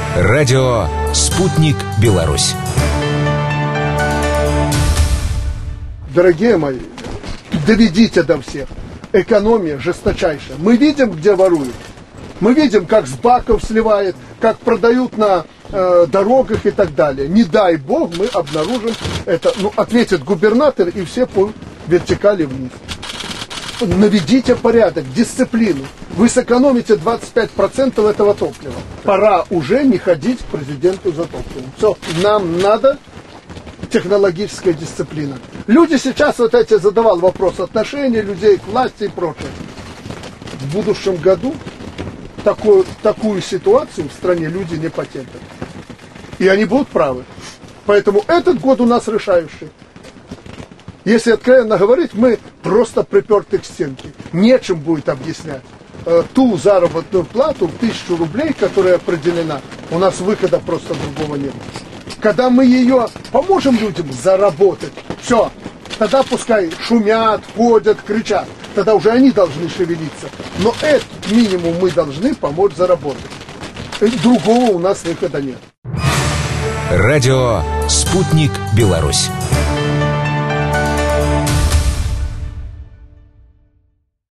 Радио «Спутник Беларусь». Дорогие мои, доведите до всех. Экономия жесточайшая. Мы видим, где воруют. Мы видим, как с баков сливает, как продают на дорогах и так далее. Не дай бог мы обнаружим это. Ответит губернатор, и все по вертикали вниз. Наведите порядок, дисциплину. Вы сэкономите 25% этого топлива. Пора уже не ходить к президенту за топливом. Все, нам надо технологическая дисциплина. Люди сейчас задавал вопрос отношения людей к власти и прочее. В будущем году такую ситуацию в стране люди не потерпят. И они будут правы. Поэтому этот год у нас решающий. Если откровенно говорить, мы просто приперты к стенке. Нечем будет объяснять ту заработную плату в 1000 рублей, которая определена. У нас выхода просто другого нет. Когда мы ее поможем людям заработать, все, тогда пускай шумят, ходят, кричат. Тогда уже они должны шевелиться. Но этот минимум мы должны помочь заработать. Другого у нас выхода нет. Радио «Спутник Беларусь».